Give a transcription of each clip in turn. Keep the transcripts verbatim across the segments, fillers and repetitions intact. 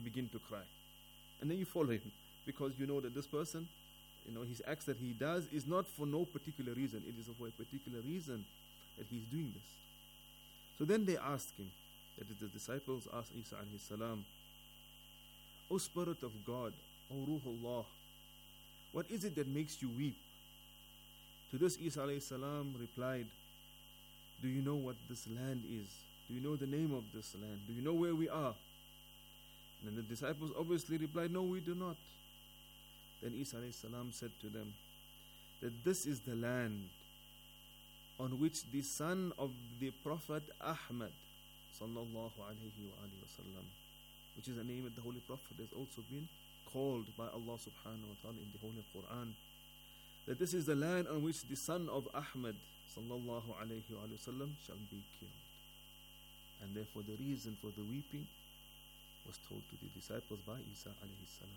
begin to cry. And then you follow him because you know that this person, you know, his acts that he does is not for no particular reason. It is for a particular reason that he's doing this. So then they asked him, that is the disciples asked Isa alayhi salam, O Spirit of God, O Ruhullah, what is it that makes you weep? To this Isa alayhi salam replied, do you know what this land is? Do you know the name of this land? Do you know where we are? And the disciples obviously replied, no, we do not. Then Isa alayhi salam said to them that this is the land on which the son of the Prophet Ahmad sallallahu alayhi wa sallam, which is a name that the Holy Prophet has also been called by Allah subhanahu wa ta'ala in the Holy Quran, that this is the land on which the son of Ahmad sallallahu alayhi wa sallam shall be killed. And therefore the reason for the weeping was told to the disciples by Isa alayhi salam.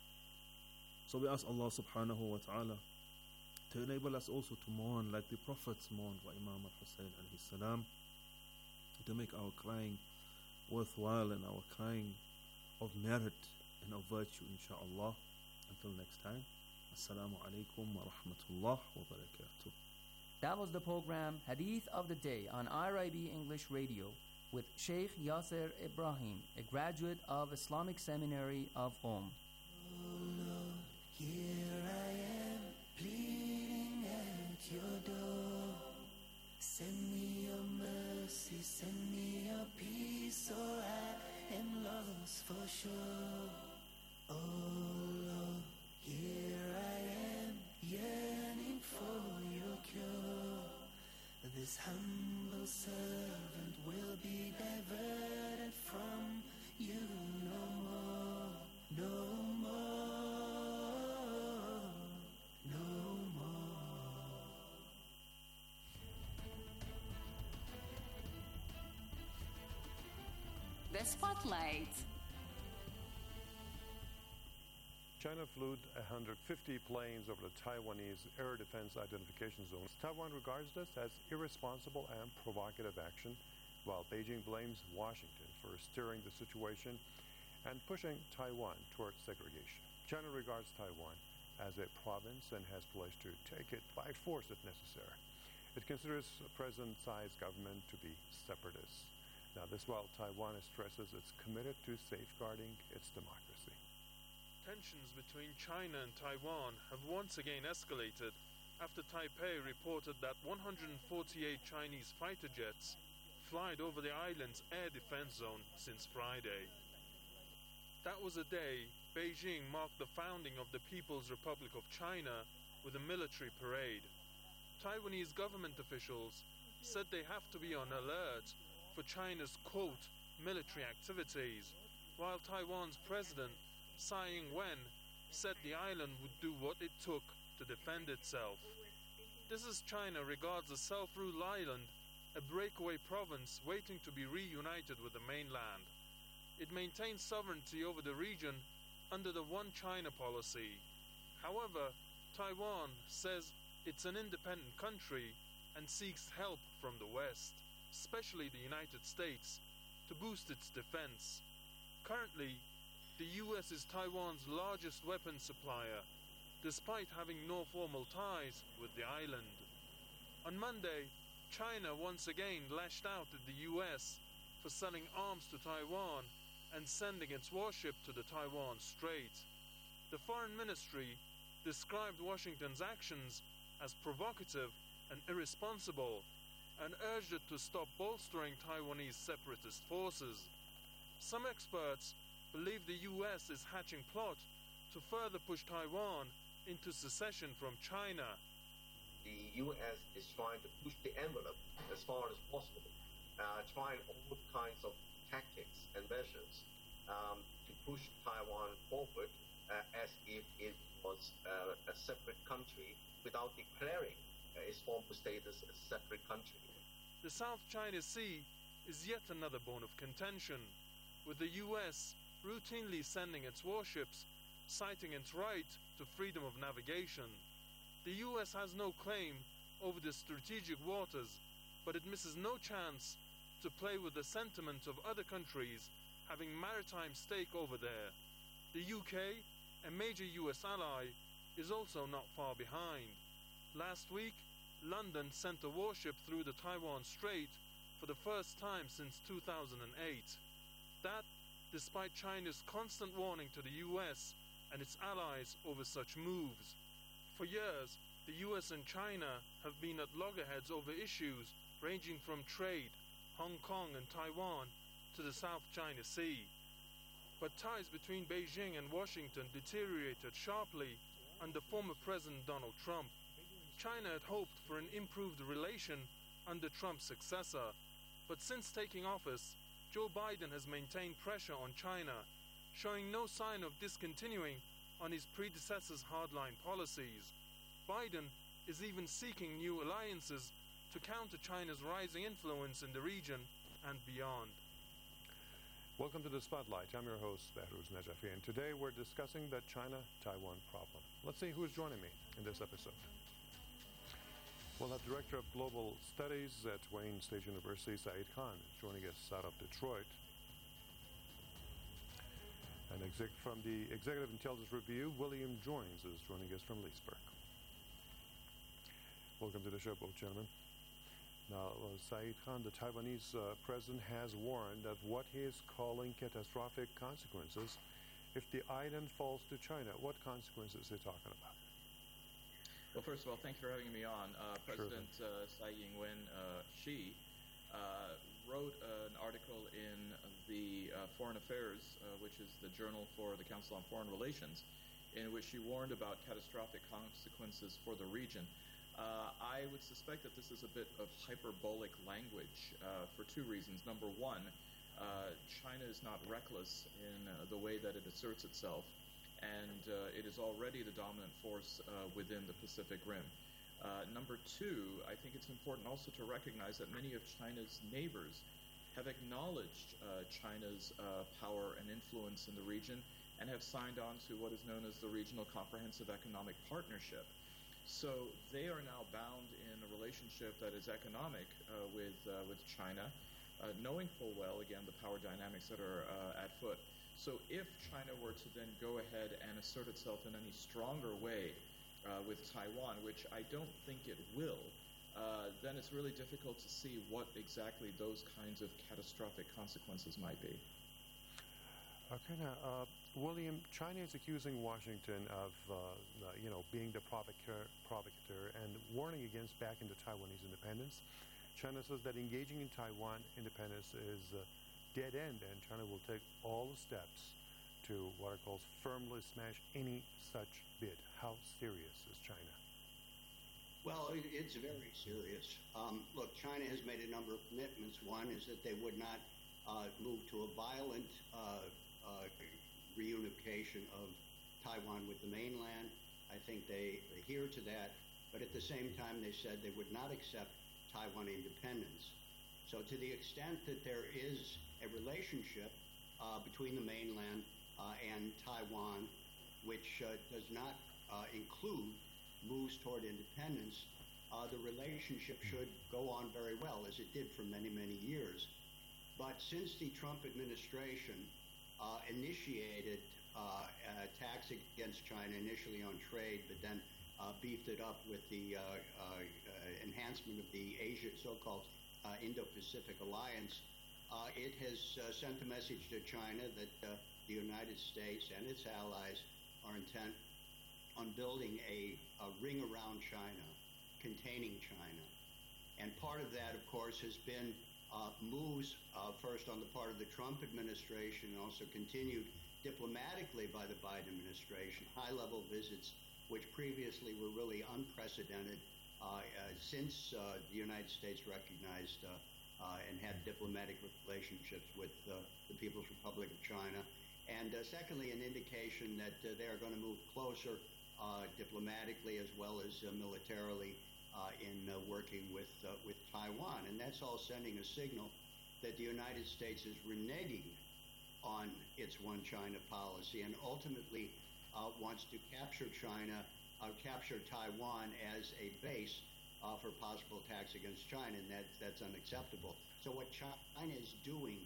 So we ask Allah subhanahu wa ta'ala to enable us also to mourn like the prophets mourned for Imam al-Hussein alayhi salam, to make our crying worthwhile and our crying of merit and of virtue, inshaAllah. Until next time, Assalamu alaikum wa rahmatullah wa barakatuh. That was the program Hadith of the Day on R I B English Radio with Sheikh Yasser Ibrahim, a graduate of Islamic Seminary of Qom. Oh Lord, here I am, pleading at your door. Send me your mercy, send me your peace, or I am lost for sure. Oh Lord, here I am, yearning for your cure. This humble servant will be diverted from you no more, no more, no more. The Spotlight. China flew one hundred fifty planes over the Taiwanese air defense identification zone. Taiwan regards this as irresponsible and provocative action, while Beijing blames Washington for steering the situation and pushing Taiwan towards segregation. China regards Taiwan as a province and has pledged to take it by force if necessary. It considers President Tsai's government to be separatist. Now, this while Taiwan stresses it's committed to safeguarding its democracy. Tensions between China and Taiwan have once again escalated after Taipei reported that one hundred forty-eight Chinese fighter jets flied over the island's air defense zone since Friday. That was a day Beijing marked the founding of the People's Republic of China with a military parade. Taiwanese government officials said they have to be on alert for China's, quote, military activities, while Taiwan's president Tsai Ing-wen said the island would do what it took to defend itself. This as China regards the self-ruled island a breakaway province waiting to be reunited with the mainland. It maintains sovereignty over the region under the One China policy. However, Taiwan says it's an independent country and seeks help from the West, especially the United States, to boost its defense. Currently, the U S is Taiwan's largest weapons supplier, despite having no formal ties with the island. On Monday, China once again lashed out at the U S for selling arms to Taiwan and sending its warship to the Taiwan Strait. The Foreign Ministry described Washington's actions as provocative and irresponsible and urged it to stop bolstering Taiwanese separatist forces. Some experts believe the U S is hatching plot to further push Taiwan into secession from China. The U S is trying to push the envelope as far as possible, uh, trying all kinds of tactics and measures um, to push Taiwan forward uh, as if it was uh, a separate country without declaring uh, its former status as a separate country. The South China Sea is yet another bone of contention, with the U S routinely sending its warships, citing its right to freedom of navigation. The U S has no claim over the strategic waters, but it misses no chance to play with the sentiment of other countries having maritime stake over there. The U K, a major U S ally, is also not far behind. Last week, London sent a warship through the Taiwan Strait for the first time since two thousand eight. That, despite China's constant warning to the U S and its allies over such moves. For years, the U S and China have been at loggerheads over issues ranging from trade, Hong Kong and Taiwan, to the South China Sea. But ties between Beijing and Washington deteriorated sharply under former President Donald Trump. China had hoped for an improved relation under Trump's successor, but since taking office, Joe Biden has maintained pressure on China, showing no sign of discontinuing on his predecessor's hardline policies. Biden is even seeking new alliances to counter China's rising influence in the region and beyond. Welcome to the Spotlight. I'm your host, Behruz Najafi, and today we're discussing the China-Taiwan problem. Let's see who's joining me in this episode. We'll have Director of Global Studies at Wayne State University, Saeed Khan, is joining us out of Detroit. And exec from the Executive Intelligence Review, William Joines is joining us from Leesburg. Welcome to the show, both gentlemen. Now, uh, Saeed Khan, the Taiwanese uh, president, has warned of what he is calling catastrophic consequences if the island falls to China. What consequences is he talking about? Well, first of all, thanks for having me on. Uh, President Sure. uh, Tsai Ing-wen, uh, she uh, wrote uh, an article in the uh, Foreign Affairs, uh, which is the journal for the Council on Foreign Relations, in which she warned about catastrophic consequences for the region. Uh, I would suspect that this is a bit of hyperbolic language uh, for two reasons. Number one, uh, China is not reckless in uh, the way that it asserts itself, and uh, it is already the dominant force uh, within the Pacific Rim. Uh, number two, I think it's important also to recognize that many of China's neighbors have acknowledged uh, China's uh, power and influence in the region and have signed on to what is known as the Regional Comprehensive Economic Partnership. So they are now bound in a relationship that is economic uh, with uh, with China, uh, knowing full well, again, the power dynamics that are uh, at foot. So if China were to then go ahead and assert itself in any stronger way uh, with Taiwan, which I don't think it will, uh, then it's really difficult to see what exactly those kinds of catastrophic consequences might be. Okay, now, uh, William, China is accusing Washington of, uh, uh, you know, being the provocateur, provocateur and warning against backing the Taiwanese independence. China says that engaging in Taiwan independence is a dead end, and China will take all the steps to what it calls firmly smash any such bid. How serious is China? Well, it, it's very serious. Um, look, China has made a number of commitments. One is that they would not uh, move to a violent uh, uh, reunification of Taiwan with the mainland. I think they adhere to that, but at the same time they said they would not accept Taiwan independence. So to the extent that there is a relationship uh, between the mainland uh, and Taiwan, which uh, does not uh, include moves toward independence, uh, the relationship should go on very well, as it did for many, many years. But since the Trump administration uh, initiated uh, attacks against China, initially on trade, but then uh, beefed it up with the uh, uh, enhancement of the Asia, so-called uh, Indo-Pacific Alliance, uh, it has uh, sent a message to China that uh, the United States and its allies are intent on building a, a ring around China, containing China. And part of that, of course, has been Uh, moves uh, first on the part of the Trump administration, and also continued diplomatically by the Biden administration, high-level visits, which previously were really unprecedented uh, uh, since uh, the United States recognized uh, uh, and had diplomatic relationships with uh, the People's Republic of China. And uh, secondly, an indication that uh, they are going to move closer uh, diplomatically as well as uh, militarily Uh, in uh, working with uh, with Taiwan, and that's all sending a signal that the United States is reneging on its one China policy and ultimately uh, wants to capture China, uh, capture Taiwan as a base uh, for possible attacks against China, and that that's unacceptable. So what China is doing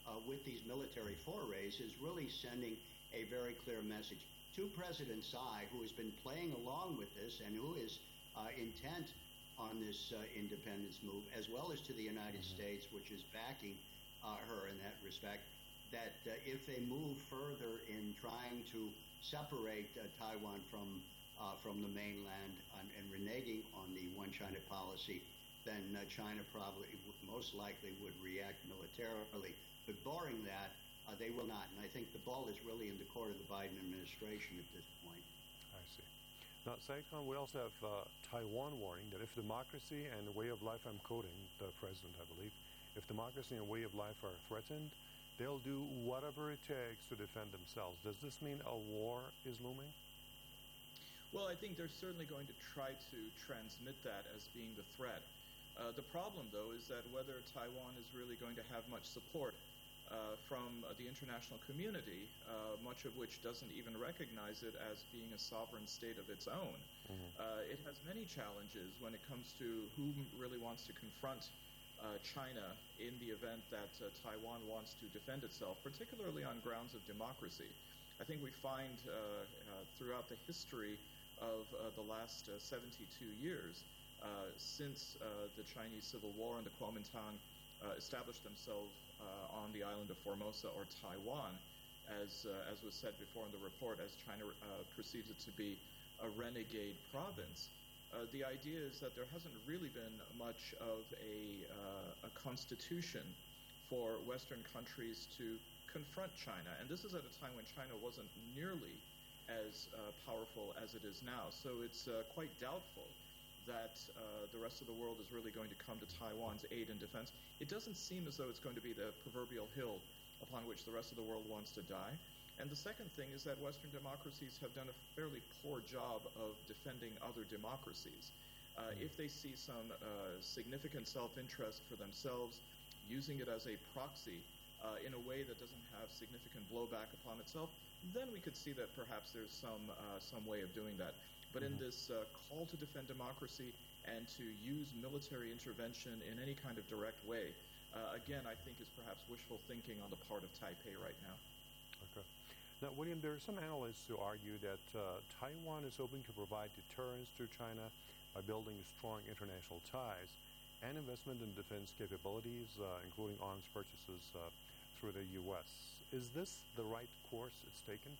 uh, with these military forays is really sending a very clear message to President Tsai, who has been playing along with this and who is uh, intent on this uh, independence move, as well as to the United mm-hmm. States, which is backing uh, her in that respect, that uh, if they move further in trying to separate uh, Taiwan from uh, from the mainland and, and reneging on the one China policy, then uh, China probably, most likely, would react militarily. But barring that, uh, they will not. And I think the ball is really in the court of the Biden administration at this point. I see. Now, Saigon, we also have uh, Taiwan warning that if democracy and the way of life, I'm quoting the president, I believe, if democracy and way of life are threatened, they'll do whatever it takes to defend themselves. Does this mean a war is looming? Well, I think they're certainly going to try to transmit that as being the threat. Uh, the problem, though, is that whether Taiwan is really going to have much support uh, from uh, the international community, uh, much of which doesn't even recognize it as being a sovereign state of its own. Mm-hmm. Uh, it has many challenges when it comes to who really wants to confront uh, China in the event that uh, Taiwan wants to defend itself, particularly on grounds of democracy. I think we find uh, uh, throughout the history of uh, the last uh, seventy-two years, uh, since uh, the Chinese Civil War and the Kuomintang uh, established themselves uh, on the island of Formosa or Taiwan, as uh, as was said before in the report, as China uh, perceives it to be a renegade province. Uh, the idea is that there hasn't really been much of a, uh, a constitution for Western countries to confront China. And this is at a time when China wasn't nearly as uh, powerful as it is now. So it's uh, quite doubtful that uh, the rest of the world is really going to come to Taiwan's aid and defense. It doesn't seem as though it's going to be the proverbial hill upon which the rest of the world wants to die. And the second thing is that Western democracies have done a fairly poor job of defending other democracies. Uh, if they see some uh, significant self-interest for themselves, using it as a proxy uh, in a way that doesn't have significant blowback upon itself, then we could see that perhaps there's some uh, some way of doing that. But mm-hmm. in this uh, call to defend democracy and to use military intervention in any kind of direct way, uh, again, I think is perhaps wishful thinking on the part of Taipei right now. Okay. Now, William, there are some analysts who argue that uh, Taiwan is hoping to provide deterrence to China by building strong international ties and investment in defense capabilities, uh, including arms purchases uh, through the U S. Is this the right course it's taken?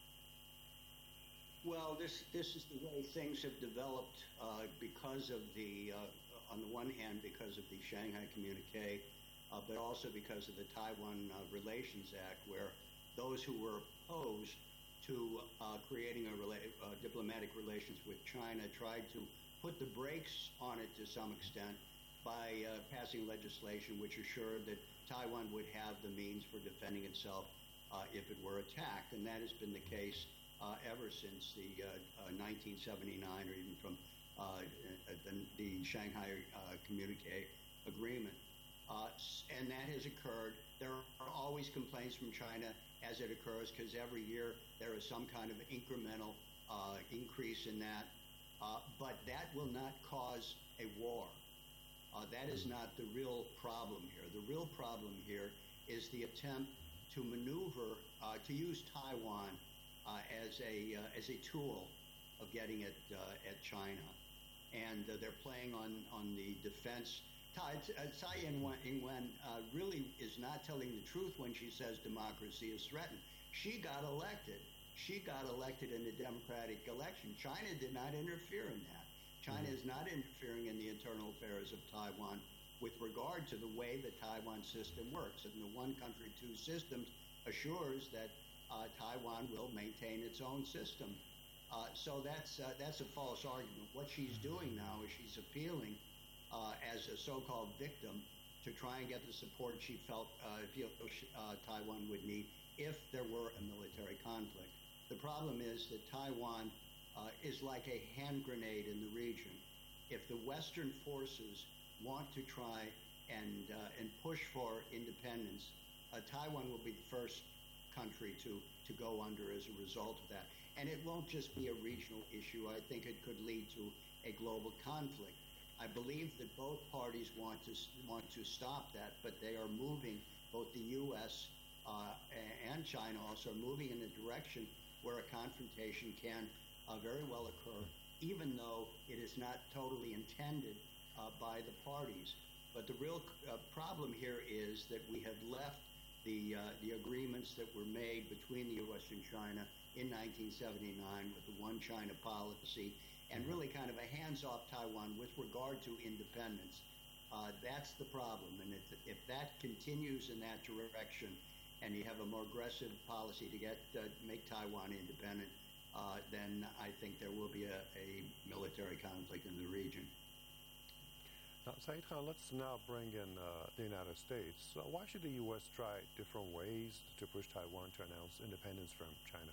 Well, this this is the way things have developed uh, because of the, uh, on the one hand, because of the Shanghai Communique, uh, but also because of the Taiwan uh, Relations Act, where those who were opposed to uh, creating a rela- uh, diplomatic relations with China tried to put the brakes on it to some extent by uh, passing legislation which assured that Taiwan would have the means for defending itself uh, if it were attacked. And that has been the case uh, ever since the uh, uh, nineteen seventy-nine, or even from uh, the, the Shanghai uh, Communique Agreement. Uh, and that has occurred. There are always complaints from China as it occurs, because every year there is some kind of incremental uh, increase in that. Uh, but that will not cause a war. Uh, that is not the real problem here. The real problem here is the attempt to maneuver, uh, to use Taiwan uh, as a uh, as a tool of getting at uh, at China, and uh, they're playing on on the defense. Tsai Ing-wen uh, really is not telling the truth when she says democracy is threatened. She got elected. She got elected in a democratic election. China did not interfere in that. China is not interfering in the internal affairs of Taiwan with regard to the way the Taiwan system works. And the one country, two systems assures that uh, Taiwan will maintain its own system. Uh, so that's uh, that's a false argument. What she's doing now is she's appealing uh, as a so-called victim to try and get the support she felt uh, feel, uh, Taiwan would need if there were a military conflict. The problem is that Taiwan uh, is like a hand grenade in the region. If the Western forces want to try and uh, and push for independence, uh, Taiwan will be the first country to, to go under as a result of that. And it won't just be a regional issue. I think it could lead to a global conflict. I believe that both parties want to want to stop that, but they are moving, both the U S uh, and China also are moving in a direction where a confrontation can uh, very well occur, even though it is not totally intended uh, by the parties. But the real uh, problem here is that we have left the uh, the agreements that were made between the U S and China in nineteen seventy-nine with the One China policy, and really kind of a hands-off Taiwan with regard to independence. Uh, that's the problem, and if, if that continues in that direction, and you have a more aggressive policy to get uh, make Taiwan independent, uh, then I think there will be a, a military conflict in the region. Now, Saeed Khan, let's now bring in uh, the United States. So why should the U S try different ways to push Taiwan to announce independence from China?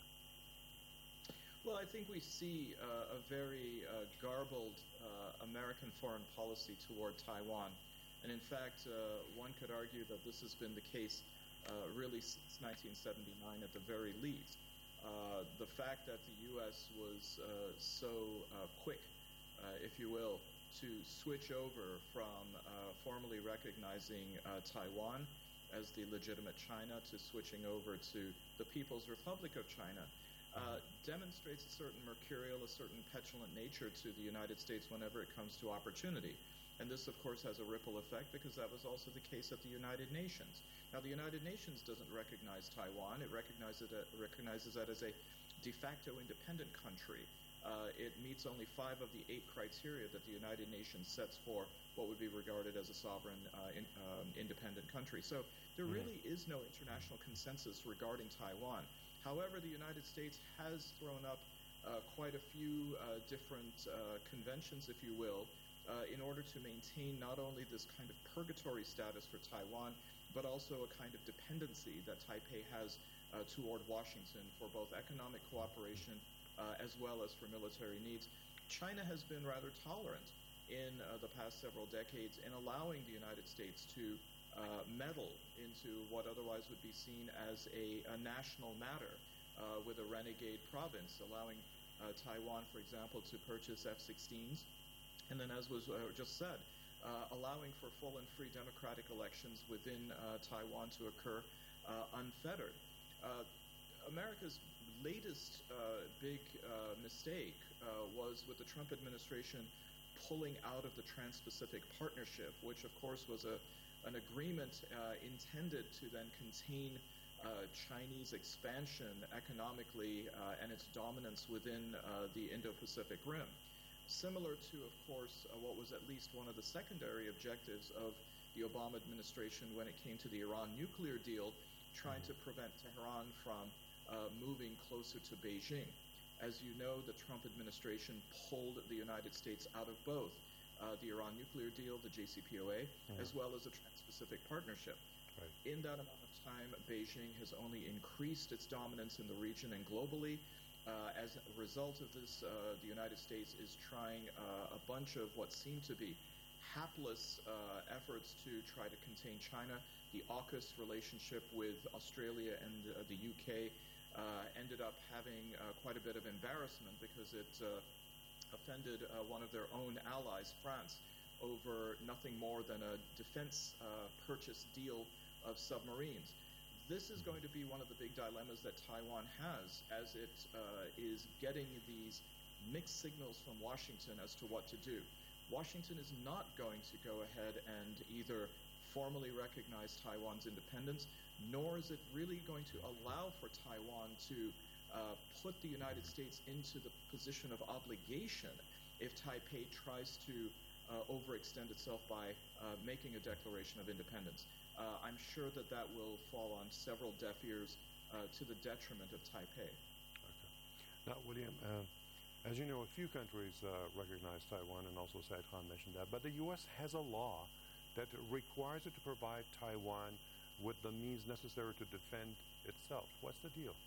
Well, I think we see uh, a very uh, garbled uh, American foreign policy toward Taiwan. And in fact, uh, one could argue that this has been the case uh, really since nineteen seventy-nine at the very least. Uh, the fact that the U S was uh, so uh, quick, uh, if you will, to switch over from uh, formally recognizing uh, Taiwan as the legitimate China to switching over to the People's Republic of China uh, demonstrates a certain mercurial, a certain petulant nature to the United States whenever it comes to opportunity. And this, of course, has a ripple effect because that was also the case at the United Nations. Now, the United Nations doesn't recognize Taiwan. It recognizes it, recognizes that as a de facto independent country. Uh, it meets only five of the eight criteria that the United Nations sets for what would be regarded as a sovereign, uh, in, um, independent country. So there mm-hmm. really is no international consensus regarding Taiwan. However, the United States has thrown up uh, quite a few uh, different uh, conventions, if you will, uh, in order to maintain not only this kind of purgatory status for Taiwan, but also a kind of dependency that Taipei has uh, toward Washington for both economic cooperation Uh, as well as for military needs. China has been rather tolerant in uh, the past several decades in allowing the United States to uh, meddle into what otherwise would be seen as a, a national matter uh, with a renegade province, allowing uh, Taiwan, for example, to purchase F sixteens, and then, as was uh, just said, uh, allowing for full and free democratic elections within uh, Taiwan to occur uh, unfettered. Uh, America's latest uh, big uh, mistake uh, was with the Trump administration pulling out of the Trans-Pacific Partnership, which of course was a an agreement uh, intended to then contain uh, Chinese expansion economically uh, and its dominance within uh, the Indo-Pacific Rim. Similar to, of course, uh, what was at least one of the secondary objectives of the Obama administration when it came to the Iran nuclear deal, trying to prevent Tehran from Uh, moving closer to Beijing. As you know, the Trump administration pulled the United States out of both uh, the Iran nuclear deal, the J C P O A, mm-hmm. as well as the Trans-Pacific Partnership. Right. In that amount of time, Beijing has only increased its dominance in the region and globally. Uh, as a result of this, uh, the United States is trying uh, a bunch of what seem to be hapless uh, efforts to try to contain China. The AUKUS relationship with Australia and uh, the U K Uh, ended up having uh, quite a bit of embarrassment because it uh, offended uh, one of their own allies, France, over nothing more than a defense uh, purchase deal of submarines. This is going to be one of the big dilemmas that Taiwan has as it uh, is getting these mixed signals from Washington as to what to do. Washington is not going to go ahead and either formally recognize Taiwan's independence, nor is it really going to allow for Taiwan to uh, put the United States into the position of obligation if Taipei tries to uh, overextend itself by uh, making a declaration of independence. Uh, I'm sure that that will fall on several deaf ears uh, to the detriment of Taipei. Okay. Now, William, uh, as you know, a few countries uh, recognize Taiwan, and also Saeed Khan mentioned that, but the U S has a law that requires it to provide Taiwan with the means necessary to defend itself. What's the deal?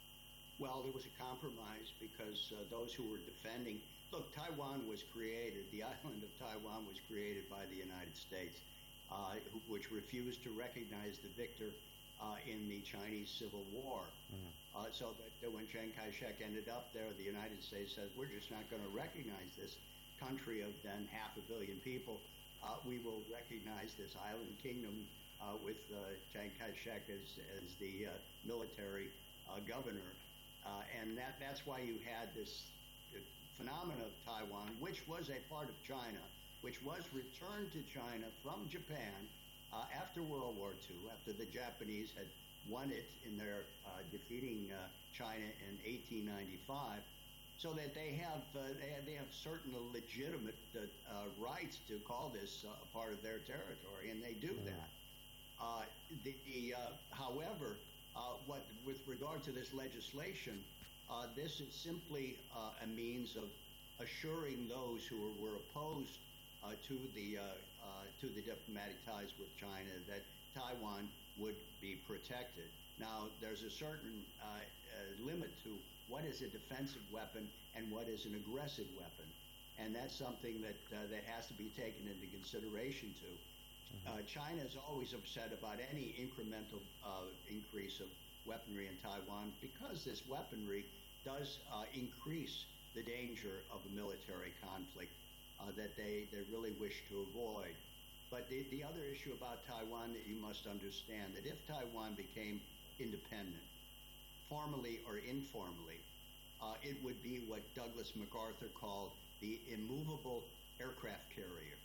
Well, there was a compromise because uh, those who were defending, look, Taiwan was created, the island of Taiwan was created by the United States, uh, which refused to recognize the victor uh, in the Chinese Civil War. Mm-hmm. Uh, so that, that when Chiang Kai-shek ended up there, the United States says, we're just not going to recognize this country of then half a billion people. Uh, we will recognize this island kingdom uh, with uh, Chiang Kai-shek as, as the uh, military uh, governor. Uh, and that, that's why you had this uh, phenomenon of Taiwan, which was a part of China, which was returned to China from Japan uh, after World War Two, after the Japanese had won it in their uh, defeating uh, China in eighteen ninety-five, so that they have uh, they have, they have certain legitimate uh, uh, rights to call this uh, a part of their territory, and they do that. Uh, the, the uh, however, uh, what with regard to this legislation, uh, this is simply uh, a means of assuring those who were, were opposed uh, to the uh, uh, to the diplomatic ties with China that Taiwan would be protected. Now, there's a certain uh, uh, limit to what is a defensive weapon and what is an aggressive weapon, and that's something that uh, that has to be taken into consideration too. Uh, China is always upset about any incremental uh, increase of weaponry in Taiwan because this weaponry does uh, increase the danger of a military conflict uh, that they, they really wish to avoid. But the, the other issue about Taiwan that you must understand, that if Taiwan became independent, formally or informally, uh, it would be what Douglas MacArthur called the immovable aircraft carrier.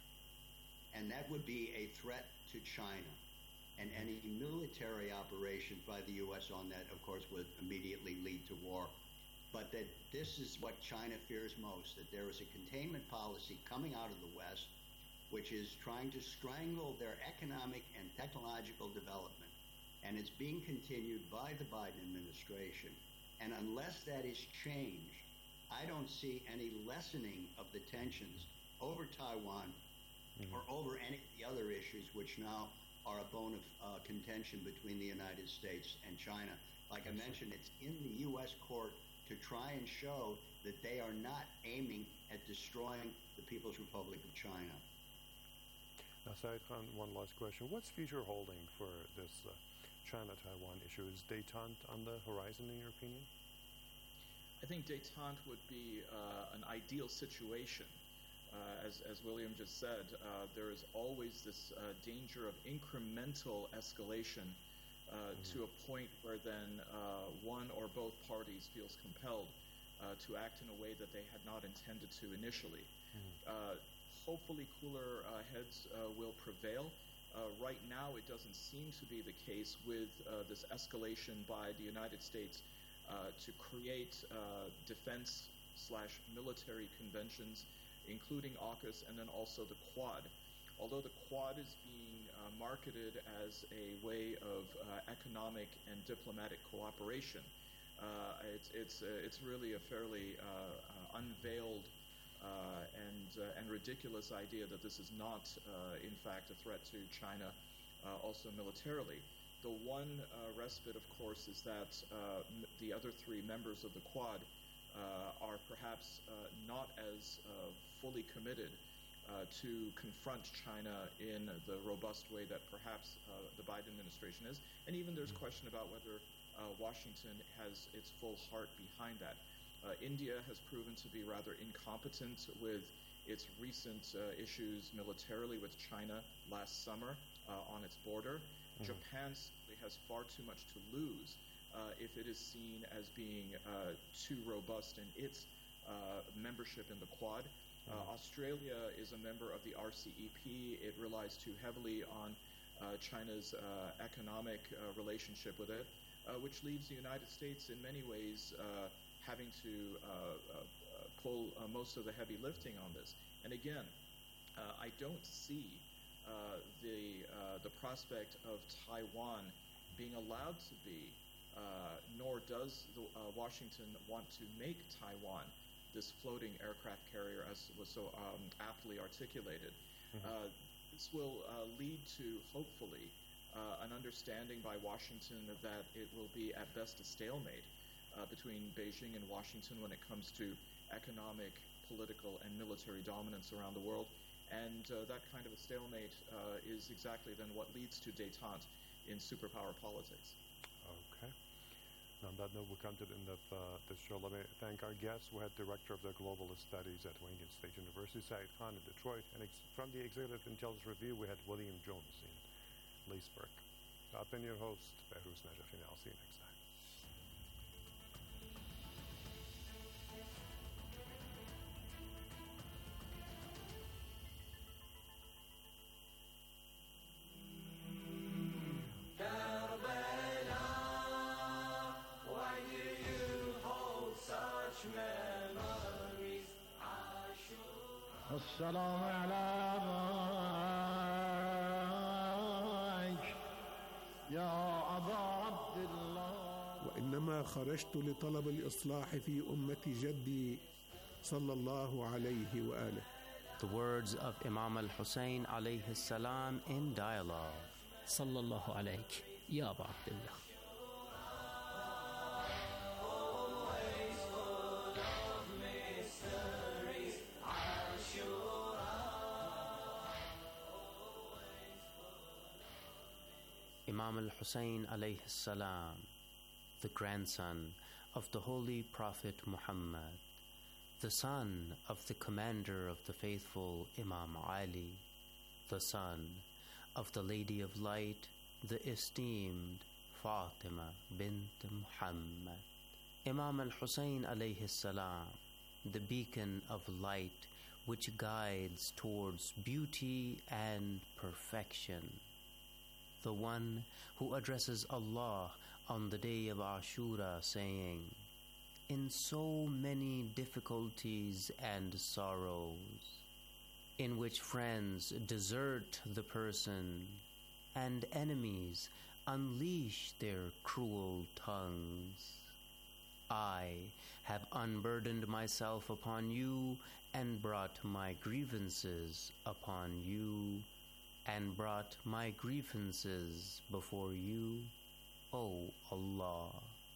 And that would be a threat to China. And any military operations by the U S on that, of course, would immediately lead to war. But that this is what China fears most, that there is a containment policy coming out of the West which is trying to strangle their economic and technological development. And it's being continued by the Biden administration. And unless that is changed, I don't see any lessening of the tensions over Taiwan mm-hmm. or over any of the other issues which now are a bone of uh, contention between the United States and China. Like I mentioned, it's in the U S court to try and show that they are not aiming at destroying the People's Republic of China. Now, Saeed Khan, one last question. What's future holding for this uh, China-Taiwan issue? Is détente on the horizon, in your opinion? I think détente would be uh, an ideal situation. Uh, as, as William just said, uh, there is always this uh, danger of incremental escalation uh, mm-hmm. to a point where then uh, one or both parties feels compelled uh, to act in a way that they had not intended to initially. Mm-hmm. Uh, hopefully cooler uh, heads uh, will prevail. Uh, right now it doesn't seem to be the case with uh, this escalation by the United States uh, to create uh, defense slash military conventions, including AUKUS and then also the Quad. Although the Quad is being uh, marketed as a way of uh, economic and diplomatic cooperation, uh, it's, it's, uh, it's really a fairly uh, uh, unveiled Uh, and uh, and ridiculous idea that this is not, uh, in fact, a threat to China, uh, also militarily. The one uh, respite, of course, is that uh, m- the other three members of the Quad uh, are perhaps uh, not as uh, fully committed uh, to confront China in the robust way that perhaps uh, the Biden administration is. And even there's question about whether uh, Washington has its full heart behind that. Uh, India has proven to be rather incompetent with its recent uh, issues militarily with China last summer uh, on its border. Mm-hmm. Japan simply has far too much to lose uh, if it is seen as being uh, too robust in its uh, membership in the Quad. Mm-hmm. Uh, Australia is a member of the R C E P. It relies too heavily on uh, China's uh, economic uh, relationship with it, uh, which leaves the United States in many ways uh, having to uh, uh, pull uh, most of the heavy lifting on this. And again, uh, I don't see uh, the uh, the prospect of Taiwan being allowed to be, uh, nor does the, uh, Washington want to make Taiwan this floating aircraft carrier, as was so um, aptly articulated. Mm-hmm. Uh, this will uh, lead to, hopefully, uh, an understanding by Washington that it will be at best a stalemate Uh, between Beijing and Washington when it comes to economic, political, and military dominance around the world. And uh, that kind of a stalemate uh, is exactly then what leads to détente in superpower politics. Okay. On that note, we'll come to the end of uh, this show. Let me thank our guests. We had Director of the Globalist Studies at Wayne State University, Saeed Khan in Detroit. And ex- from the Executive Intelligence Review, we had William Jones in Leesburg. I've been your host, Behruz Najafi. I'll see you next time. السلام عليك يا أبا عبد الله. وإنما خرجت لطلب الإصلاح في أمة جدي صلى الله عليه وآله. The words of Imam al-Hussein alayhi salam in dialogue. صلى الله عليك يا أبا عبد الله. Imam al-Hussein alayhi salam, the grandson of the Holy Prophet Muhammad, the son of the commander of the faithful Imam Ali, the son of the Lady of Light, the esteemed Fatima bint Muhammad. Imam al-Hussein alayhi salam, the beacon of light which guides towards beauty and perfection, the one who addresses Allah on the day of Ashura saying, "In so many difficulties and sorrows, in which friends desert the person and enemies unleash their cruel tongues, I have unburdened myself upon you and brought my grievances upon you, and brought my grievances before you, O Allah."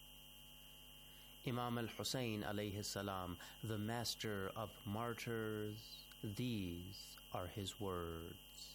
Imam al-Hussein alayhi salam, the master of martyrs, these are his words.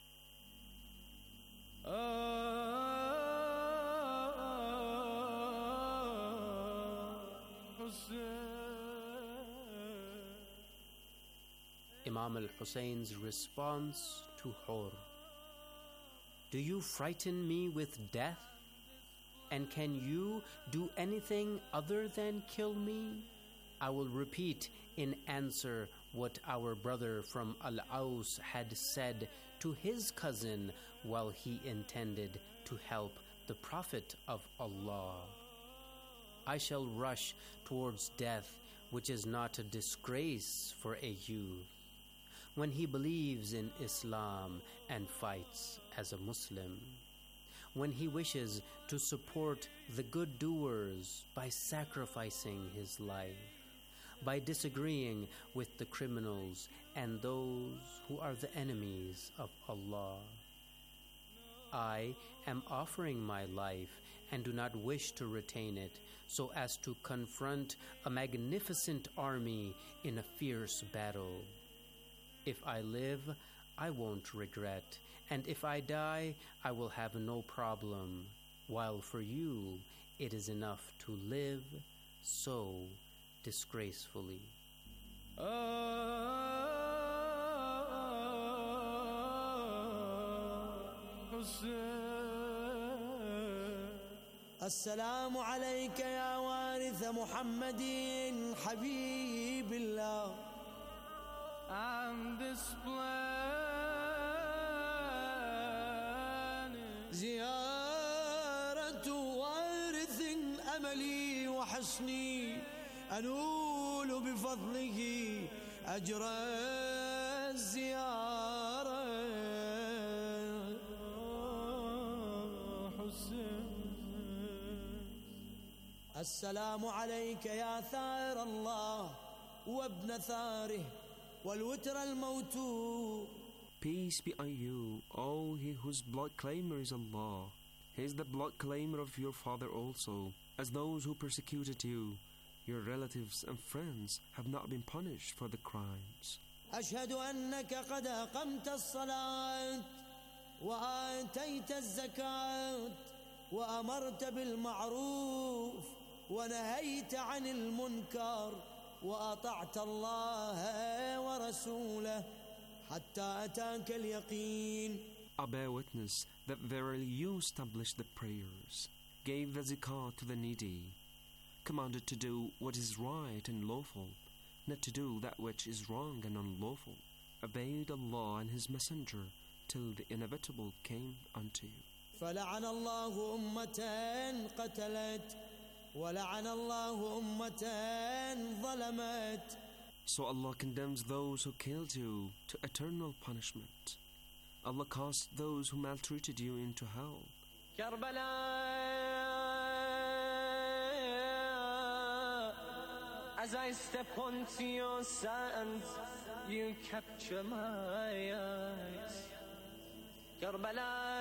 Imam al-Hussein's response to Hur: "Do you frighten me with death? And can you do anything other than kill me?" I will repeat in answer what our brother from Al-Aws had said to his cousin while he intended to help the Prophet of Allah. I shall rush towards death, which is not a disgrace for a youth, when he believes in Islam and fights as a Muslim, when he wishes to support the good doers by sacrificing his life, by disagreeing with the criminals and those who are the enemies of Allah. I am offering my life and do not wish to retain it so as to confront a magnificent army in a fierce battle. If I live, I won't regret, and if I die, I will have no problem, while for you it is enough to live so disgracefully. السلام عليك يا وارث محمد حبيب الله. And this plan زيارة وارث أملي وحسني أنول بفضله أجر الزيارة. السلام عليك يا ثائر الله وابن ثاره والوتر الموتور. Peace be on you, O he whose blood claimer is Allah. He is the blood claimer of your father also, as those who persecuted you, your relatives and friends, have not been punished for the crimes. أشهد أنك قد أقمت الصلاة وآتيت الزكاة وأمرت بالمعروف ونهيت عن المنكر وأطعت الله ورسوله حتى أتاك اليقين. I bear witness that verily you established the prayers, gave the zakah to the needy, commanded to do what is right and lawful, not to do that which is wrong and unlawful, obeyed Allah and His Messenger till the inevitable came unto you. فلعن الله أمة قتلت ولعن الله أمة ظلمت. So Allah condemns those who killed you to eternal punishment. Allah cast those who maltreated you into hell. As I step onto your sand, you capture my eyes. Karbala,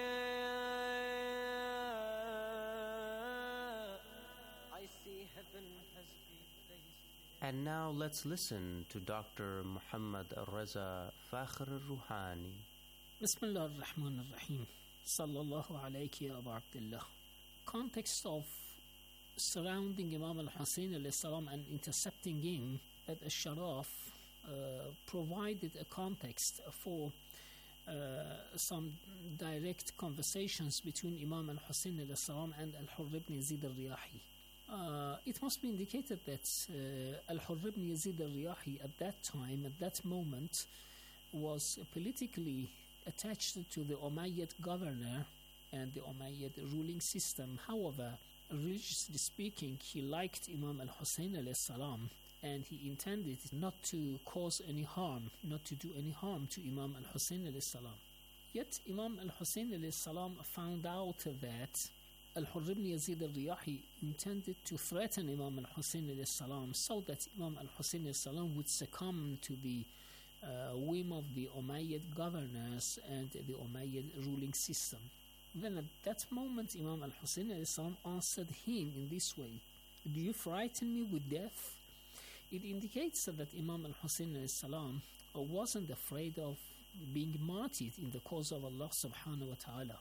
I see heaven has been placed. And now let's listen to Doctor Muhammad Reza Fakhr al-Ruhani. Bismillah ar-Rahman ar-Rahim. Sallallahu alayhi ya Abu Abdullah. Context of surrounding Imam al-Hussein alayhi salam and intercepting him, that al-Sharaf uh, provided a context for uh, some direct conversations between Imam al-Hussein alayhi salam and Al-Hurr ibn Yazid al-Riyahi. Uh, it must be indicated that uh, Al-Hurr ibn Yazid al-Riyahi at that time, at that moment, was politically attached to the Umayyad governor and the Umayyad ruling system. However, religiously speaking, he liked Imam al-Hussein alayhi salam, and he intended not to cause any harm, not to do any harm to Imam al-Hussein alayhi salam. Yet Imam al-Hussein alayhi salam found out that Al-Hurr ibn Yazid al-Riyahi intended to threaten Imam al-Hussein alayhi salam so that Imam al-Hussein alayhi salam would succumb to the uh, whim of the Umayyad governors and the Umayyad ruling system. Then at that moment, Imam al-Hussein alayhi salam answered him in this way: "Do you frighten me with death?" It indicates that Imam al-Hussein alayhi salam wasn't afraid of being martyred in the cause of Allah subhanahu wa ta'ala.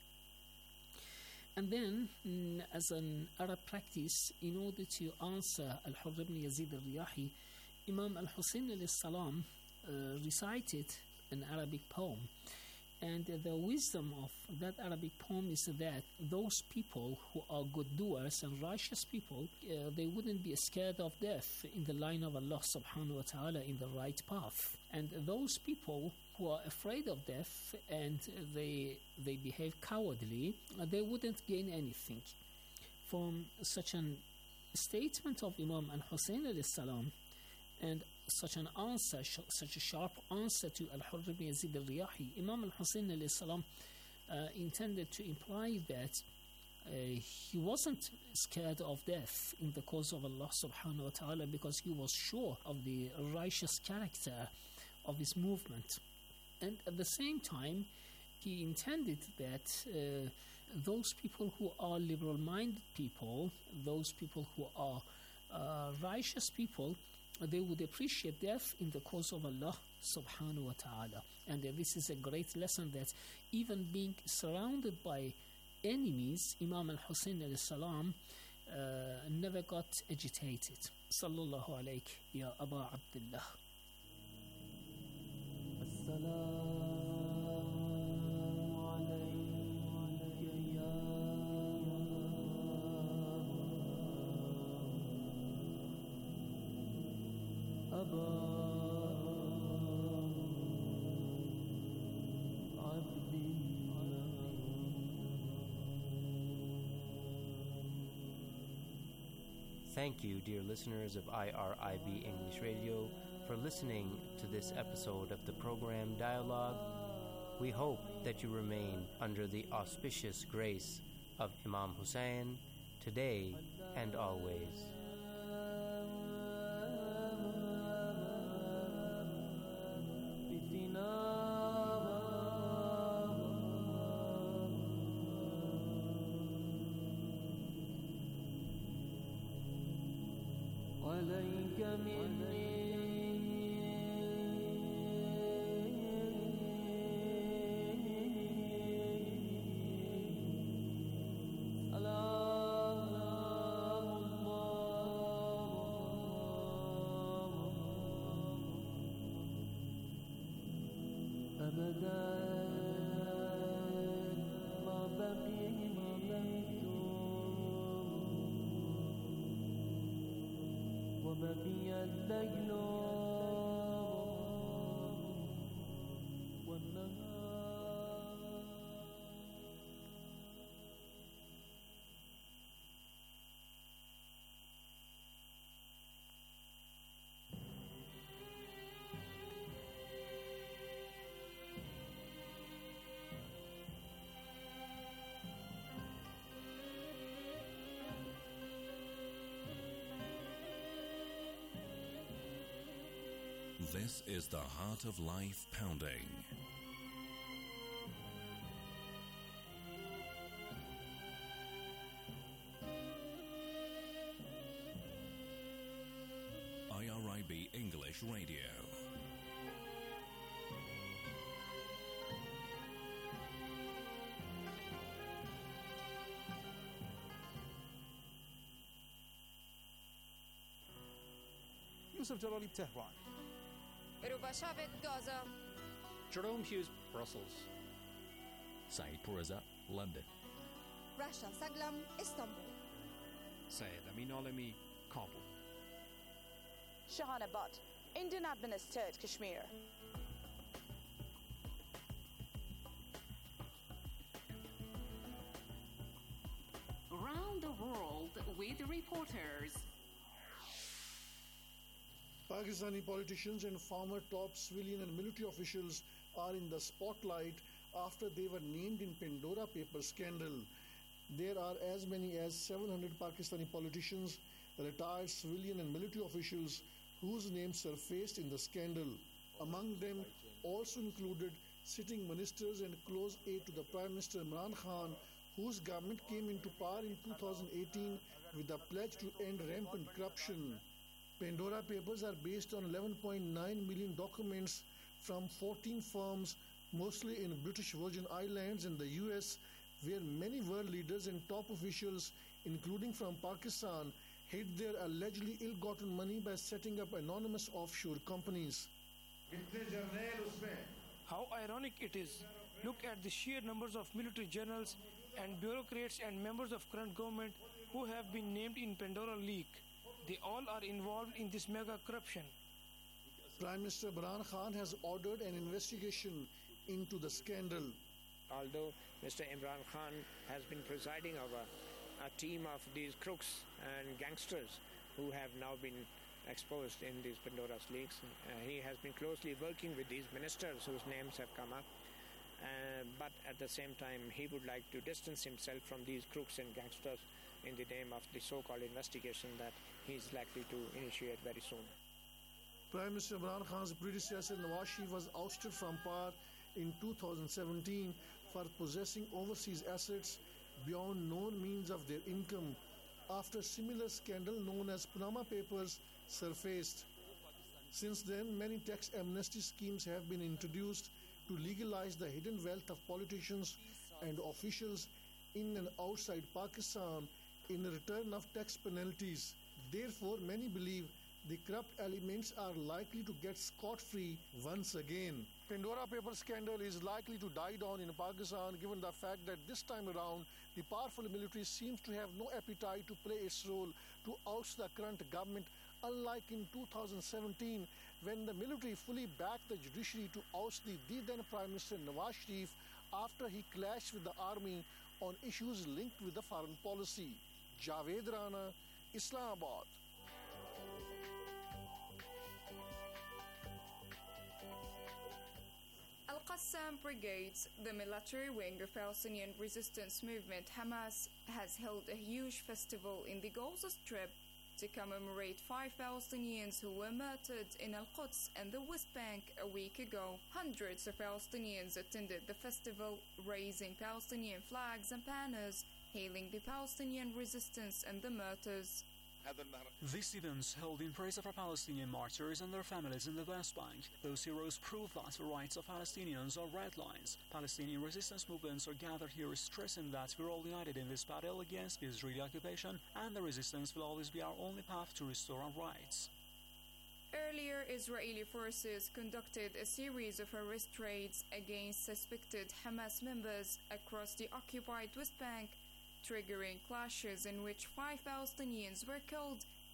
And then, mm, as an Arab practice, in order to answer Al-Hurr ibn Yazid al-Riyahi, Imam al-Hussein alayhi salam uh, recited an Arabic poem. And uh, the wisdom of that Arabic poem is that those people who are good doers and righteous people, uh, they wouldn't be scared of death in the line of Allah subhanahu wa ta'ala, in the right path. And those people who are afraid of death and they they behave cowardly, uh, they wouldn't gain anything. From such an statement of Imam al-Hussein alayhi salam and such an answer, sh- such a sharp answer to Al-Hurr ibn Yazid al-Riyahi, Imam al-Hussein alayhi salam uh, intended to imply that uh, he wasn't scared of death in the cause of Allah subhanahu wa ta'ala, because he was sure of the righteous character of his movement. And at the same time, he intended that uh, those people who are liberal-minded people, those people who are uh, righteous people, they would appreciate death in the cause of Allah subhanahu wa ta'ala. And uh, this is a great lesson, that even being surrounded by enemies, Imam al-Hussein alayhi salam uh, never got agitated. Sallallahu alayk ya Aba Abdullah. Thank you, dear listeners of I R I B English Radio, for listening to this episode of the program Dialogue. We hope that you remain under the auspicious grace of Imam Hussein today and always. عليك مني سلام الله أبدا بقي الليل والنهار. This is the Heart of Life Pounding. I R I B English Radio. Yusuf Jalali, Tehran. Rubashavet, Gaza. Jerome Hughes, Brussels. Saeed Pourreza, London. Rasha Saglam, Istanbul. Syed Amin Alami, Kabul. Shahana Butt, Indian administered Kashmir. Around the world with reporters. Pakistani politicians and former top civilian and military officials are in the spotlight after they were named in Pandora Papers scandal. There are as many as seven hundred Pakistani politicians, retired civilian and military officials whose names surfaced in the scandal. Among them also included sitting ministers and close aide to the Prime Minister Imran Khan, whose government came into power in two thousand eighteen with a pledge to end rampant corruption. Pandora Papers are based on eleven point nine million documents from fourteen firms, mostly in British Virgin Islands and the U S, where many world leaders and top officials, including from Pakistan, hid their allegedly ill-gotten money by setting up anonymous offshore companies. How ironic it is. Look at the sheer numbers of military generals and bureaucrats and members of current government who have been named in Pandora leak. They all are involved in this mega corruption. Prime Minister Imran Khan has ordered an investigation into the scandal. Although Mister Imran Khan has been presiding over a team of these crooks and gangsters who have now been exposed in these Pandora's leaks, uh, he has been closely working with these ministers whose names have come up. Uh, but at the same time, he would like to distance himself from these crooks and gangsters in the name of the so-called investigation that he is likely to initiate very soon. Prime Minister Imran Khan's predecessor Nawaz Sharif was ousted from power in two thousand seventeen for possessing overseas assets beyond known means of their income after similar scandal known as Panama Papers surfaced. Since then, many tax amnesty schemes have been introduced to legalize the hidden wealth of politicians and officials in and outside Pakistan in return of tax penalties. Therefore, many believe the corrupt elements are likely to get scot-free once again. Pandora Papers scandal is likely to die down in Pakistan given the fact that this time around the powerful military seems to have no appetite to play its role to oust the current government, unlike in two thousand seventeen when the military fully backed the judiciary to oust the then Prime Minister Nawaz Sharif after he clashed with the army on issues linked with the foreign policy. Javed Rana, Islamabad. Al-Qassam Brigades, the military wing of Palestinian resistance movement Hamas, has held a huge festival in the Gaza Strip to commemorate five Palestinians who were murdered in Al-Quds and the West Bank a week ago. Hundreds of Palestinians attended the festival, raising Palestinian flags and banners, hailing the Palestinian resistance and the martyrs. These events held in praise of our Palestinian martyrs and their families in the West Bank. Those heroes prove that the rights of Palestinians are red lines. Palestinian resistance movements are gathered here stressing that we're all united in this battle against Israeli occupation, and the resistance will always be our only path to restore our rights. Earlier, Israeli forces conducted a series of arrest raids against suspected Hamas members across the occupied West Bank, triggering clashes in which five Palestinians were killed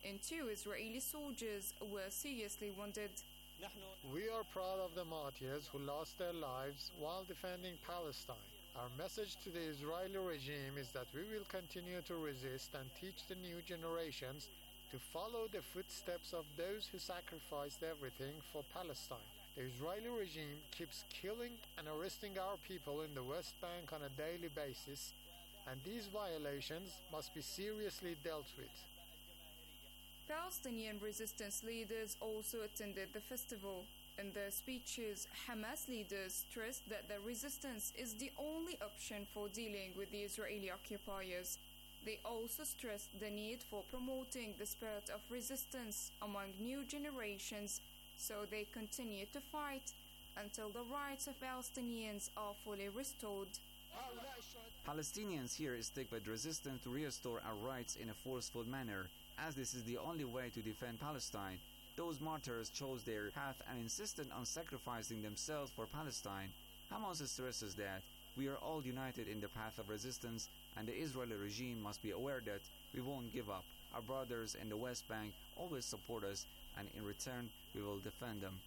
and two Israeli soldiers were seriously wounded. We are proud of the martyrs who lost their lives while defending Palestine. Our message to the Israeli regime is that we will continue to resist and teach the new generations to follow the footsteps of those who sacrificed everything for Palestine. The Israeli regime keeps killing and arresting our people in the West Bank on a daily basis, and these violations must be seriously dealt with. Palestinian resistance leaders also attended the festival. In their speeches, Hamas leaders stressed that the resistance is the only option for dealing with the Israeli occupiers. They also stressed the need for promoting the spirit of resistance among new generations so they continue to fight until the rights of Palestinians are fully restored. Palestinians here stick with resistance to restore our rights in a forceful manner, as this is the only way to defend Palestine. Those martyrs chose their path and insisted on sacrificing themselves for Palestine. Hamas stresses that we are all united in the path of resistance, and the Israeli regime must be aware that we won't give up. Our brothers in the West Bank always support us, and in return, we will defend them.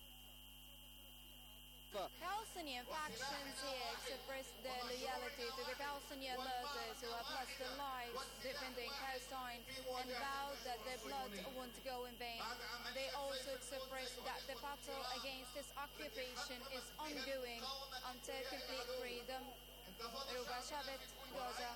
Palestinian factions here express their loyalty to the Palestinian martyrs who have lost their lives defending Palestine and vow that their blood won't go in vain. They also express that the battle against this occupation is ongoing until complete freedom. Ruba Shabit, Gaza.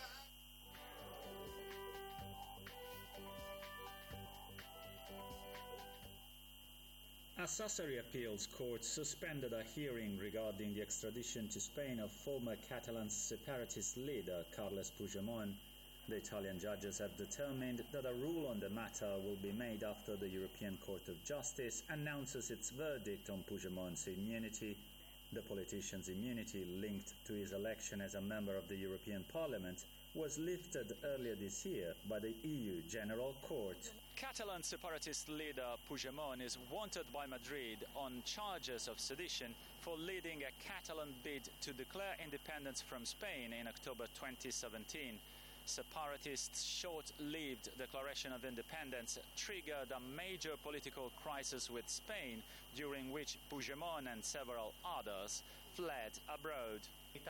A Sassari appeals court suspended a hearing regarding the extradition to Spain of former Catalan separatist leader Carles Puigdemont. The Italian judges have determined that a rule on the matter will be made after the European Court of Justice announces its verdict on Puigdemont's immunity. The politician's immunity linked to his election as a member of the European Parliament was lifted earlier this year by the E U General Court. Catalan separatist leader Puigdemont is wanted by Madrid on charges of sedition for leading a Catalan bid to declare independence from Spain in October twenty seventeen. Separatists' short-lived declaration of independence triggered a major political crisis with Spain, during which Puigdemont and several others fled abroad.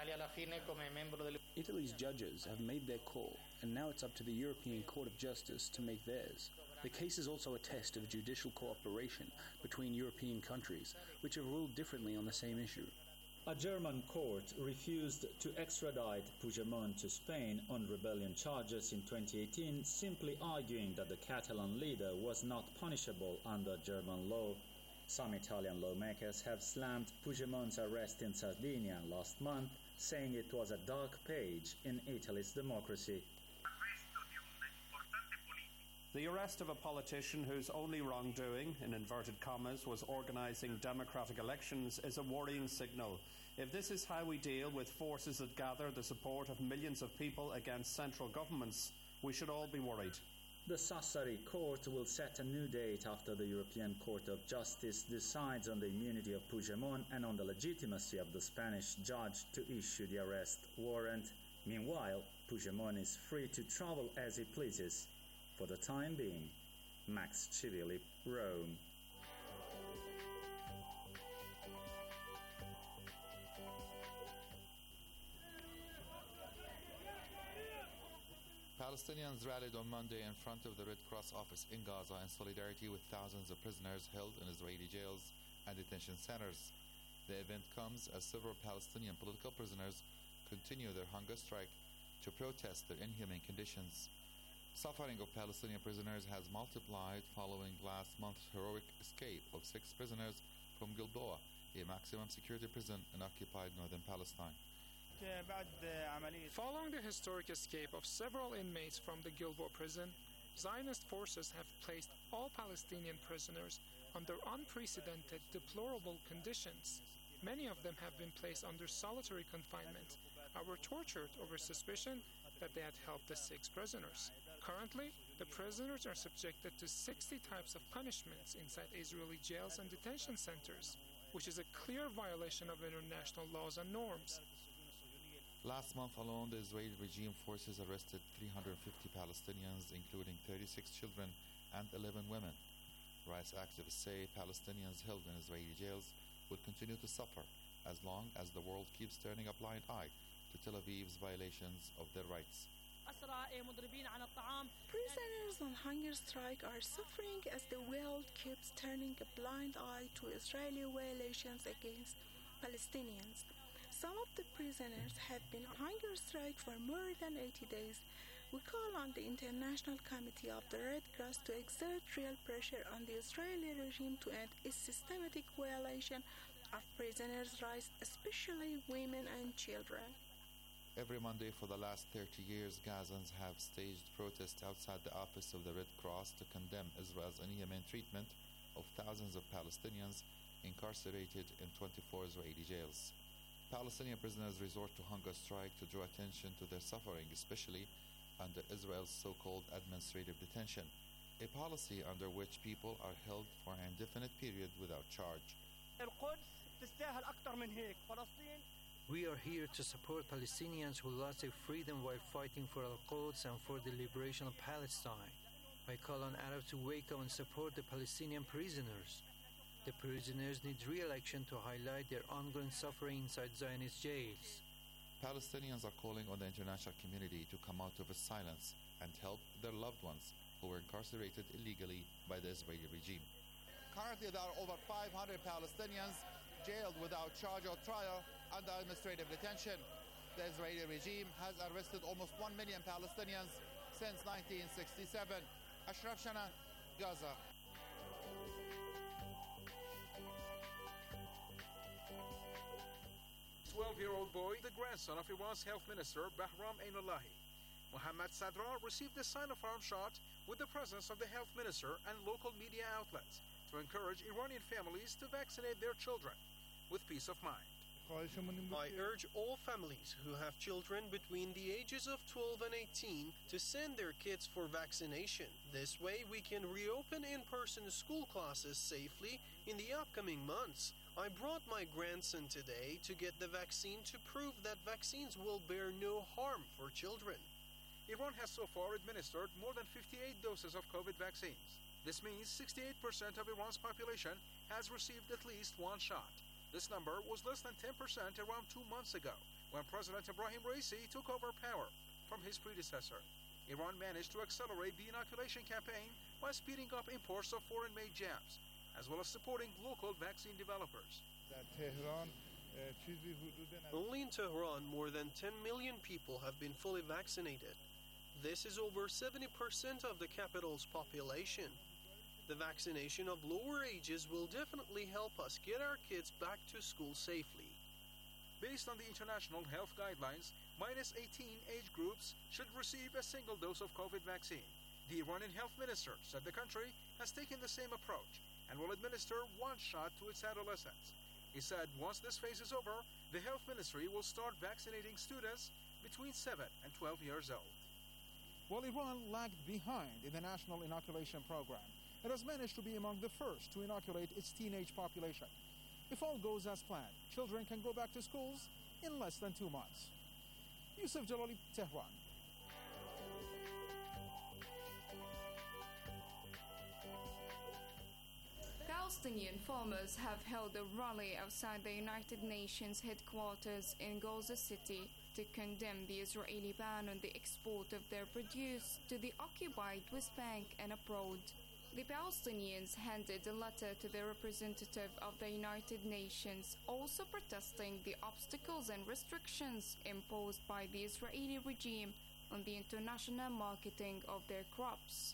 Italy's judges have made their call, and now it's up to the European Court of Justice to make theirs. The case is also a test of judicial cooperation between European countries, which have ruled differently on the same issue. A German court refused to extradite Puigdemont to Spain on rebellion charges in twenty eighteen, simply arguing that the Catalan leader was not punishable under German law. Some Italian lawmakers have slammed Puigdemont's arrest in Sardinia last month, saying it was a dark page in Italy's democracy. The arrest of a politician whose only wrongdoing, in inverted commas, was organising democratic elections is a worrying signal. If this is how we deal with forces that gather the support of millions of people against central governments, we should all be worried. The Sassari court will set a new date after the European Court of Justice decides on the immunity of Puigdemont and on the legitimacy of the Spanish judge to issue the arrest warrant. Meanwhile, Puigdemont is free to travel as he pleases. For the time being, Max Chivili, Rome. Palestinians rallied on Monday in front of the Red Cross office in Gaza in solidarity with thousands of prisoners held in Israeli jails and detention centers. The event comes as several Palestinian political prisoners continue their hunger strike to protest their inhumane conditions. Suffering of Palestinian prisoners has multiplied following last month's heroic escape of six prisoners from Gilboa, a maximum security prison in occupied northern Palestine. Following the historic escape of several inmates from the Gilboa prison, Zionist forces have placed all Palestinian prisoners under unprecedented, deplorable conditions. Many of them have been placed under solitary confinement and were tortured over suspicion that they had helped the six prisoners. Currently, the prisoners are subjected to sixty types of punishments inside Israeli jails and detention centers, which is a clear violation of international laws and norms. Last month alone, the Israeli regime forces arrested three hundred fifty Palestinians, including thirty-six children and eleven women. Rights activists say Palestinians held in Israeli jails will continue to suffer as long as the world keeps turning a blind eye to Tel Aviv's violations of their rights. Prisoners on hunger strike are suffering as the world keeps turning a blind eye to Israeli violations against Palestinians. Some of the prisoners have been on hunger strike for more than eighty days. We call on the International Committee of the Red Cross to exert real pressure on the Israeli regime to end its systematic violation of prisoners' rights, especially women and children. Every Monday for the last thirty years, Gazans have staged protests outside the office of the Red Cross to condemn Israel's inhumane treatment of thousands of Palestinians incarcerated in twenty-four Israeli jails. Palestinian prisoners resort to hunger strike to draw attention to their suffering, especially under Israel's so-called administrative detention, a policy under which people are held for an indefinite period without charge. We are here to support Palestinians who lost their freedom while fighting for Al-Quds and for the liberation of Palestine. I call on Arabs to wake up and support the Palestinian prisoners. The prisoners need real action to highlight their ongoing suffering inside Zionist jails. Palestinians are calling on the international community to come out of its silence and help their loved ones who were incarcerated illegally by the Israeli regime. Currently, there are over five hundred Palestinians jailed without charge or trial under administrative detention. The Israeli regime has arrested almost one million Palestinians since nineteen sixty-seven. Ashraf Shanan, Gaza. twelve-year-old boy, the grandson of Iran's health minister Bahram Einolahi. Mohammad Sadra received the sign-of-arm shot with the presence of the health minister and local media outlets to encourage Iranian families to vaccinate their children with peace of mind. I urge all families who have children between the ages of twelve and eighteen to send their kids for vaccination. This way we can reopen in-person school classes safely in the upcoming months. I brought my grandson today to get the vaccine to prove that vaccines will bear no harm for children. Iran has so far administered more than fifty-eight doses of COVID vaccines. This means sixty-eight percent of Iran's population has received at least one shot. This number was less than ten percent around two months ago, when President Ebrahim Raisi took over power from his predecessor. Iran managed to accelerate the inoculation campaign by speeding up imports of foreign-made jabs, as well as supporting local vaccine developers. Only in Tehran, more than ten million people have been fully vaccinated. This is over seventy percent of the capital's population. The vaccination of lower ages will definitely help us get our kids back to school safely. Based on the international health guidelines, minus eighteen age groups should receive a single dose of COVID vaccine. The Iranian health minister said the country has taken the same approach and will administer one shot to its adolescents. He said once this phase is over, the health ministry will start vaccinating students between seven and twelve years old. While Iran lagged behind in the national inoculation program, it has managed to be among the first to inoculate its teenage population. If all goes as planned, children can go back to schools in less than two months. Yusuf Jalali, Tehran. Palestinian farmers have held a rally outside the United Nations headquarters in Gaza City to condemn the Israeli ban on the export of their produce to the occupied West Bank and abroad. The Palestinians handed a letter to the representative of the United Nations, also protesting the obstacles and restrictions imposed by the Israeli regime on the international marketing of their crops.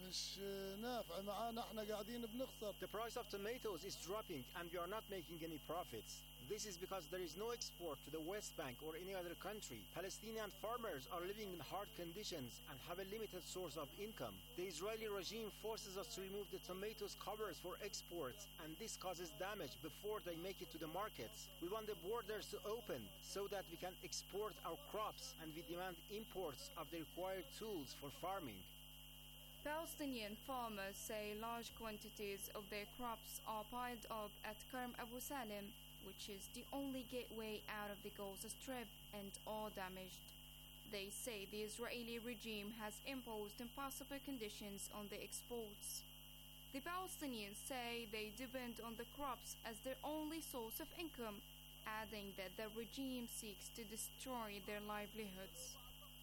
The price of tomatoes is dropping and we are not making any profits. This is because there is no export to the West Bank or any other country. Palestinian farmers are living in hard conditions and have a limited source of income. The Israeli regime forces us to remove the tomatoes covers for exports, and this causes damage before they make it to the markets. We want the borders to open so that we can export our crops, and we demand imports of the required tools for farming. Palestinian farmers say large quantities of their crops are piled up at Karm Abu Salim, which is the only gateway out of the Gaza Strip, and are damaged. They say the Israeli regime has imposed impossible conditions on the exports. The Palestinians say they depend on the crops as their only source of income, adding that the regime seeks to destroy their livelihoods.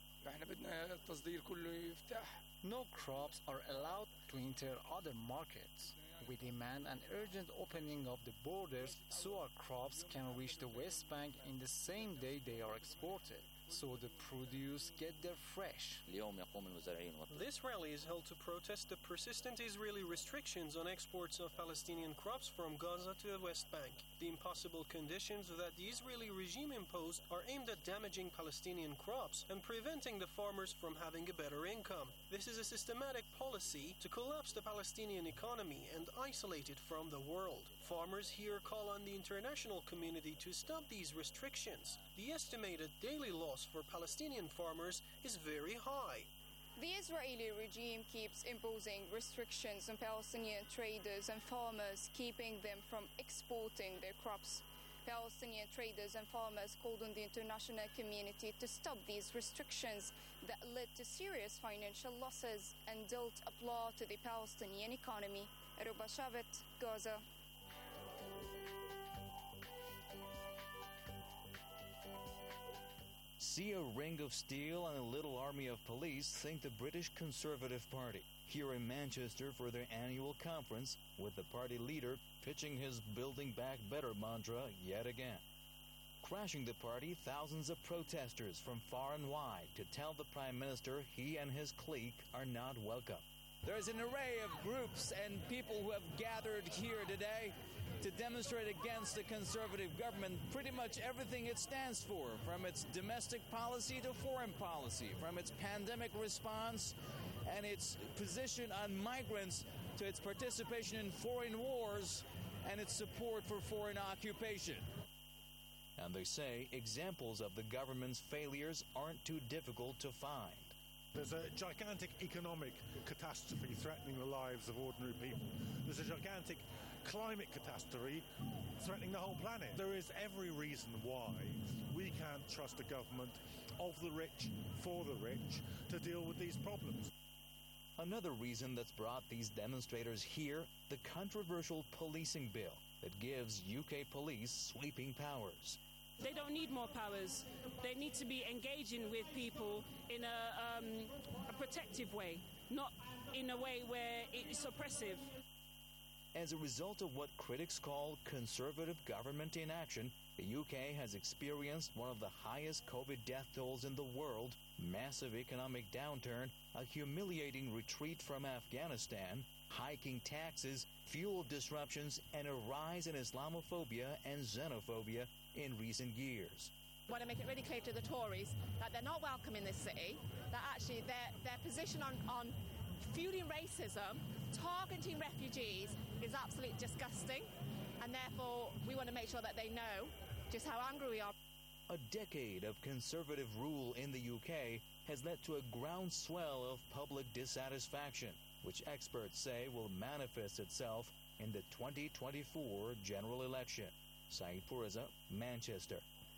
No crops are allowed to enter other markets. We demand an urgent opening of the borders so our crops can reach the West Bank in the same day they are exported, so the produce get there fresh. This rally is held to protest the persistent Israeli restrictions on exports of Palestinian crops from Gaza to the West Bank. The impossible conditions that the Israeli regime imposed are aimed at damaging Palestinian crops and preventing the farmers from having a better income. This is a systematic policy to collapse the Palestinian economy and isolate it from the world. Farmers here call on the international community to stop these restrictions. The estimated daily loss for Palestinian farmers is very high. The Israeli regime keeps imposing restrictions on Palestinian traders and farmers, keeping them from exporting their crops. Palestinian traders and farmers called on the international community to stop these restrictions that led to serious financial losses and dealt a blow to the Palestinian economy. Ruba Shabbat, Gaza. See a ring of steel and a little army of police, think the British Conservative Party. Here in Manchester for their annual conference, with the party leader pitching his Building Back Better mantra yet again. Crashing the party, thousands of protesters from far and wide to tell the Prime Minister he and his clique are not welcome. There's an array of groups and people who have gathered here today to demonstrate against the Conservative government pretty much everything it stands for, from its domestic policy to foreign policy, from its pandemic response and its position on migrants to its participation in foreign wars and its support for foreign occupation. And they say examples of the government's failures aren't too difficult to find. There's a gigantic economic catastrophe threatening the lives of ordinary people. There's a gigantic climate catastrophe threatening the whole planet. There is every reason why we can't trust a government of the rich, for the rich, to deal with these problems. Another reason that's brought these demonstrators here, the controversial policing bill that gives U K police sweeping powers. They don't need more powers. They need to be engaging with people in a, um, a protective way, not in a way where it's oppressive. As a result of what critics call conservative government inaction, the U K has experienced one of the highest COVID death tolls in the world, massive economic downturn, a humiliating retreat from Afghanistan, hiking taxes, fuel disruptions, and a rise in Islamophobia and xenophobia in recent years. I want to make it really clear to the Tories that they're not welcome in this city, that actually their, their position on, on fueling racism, targeting refugees is absolutely disgusting, and therefore we want to make sure that they know just how angry we are. A decade of conservative rule in the U K has led to a groundswell of public dissatisfaction, which experts say will manifest itself in the twenty twenty-four general election. Saeed Pourreza, Manchester.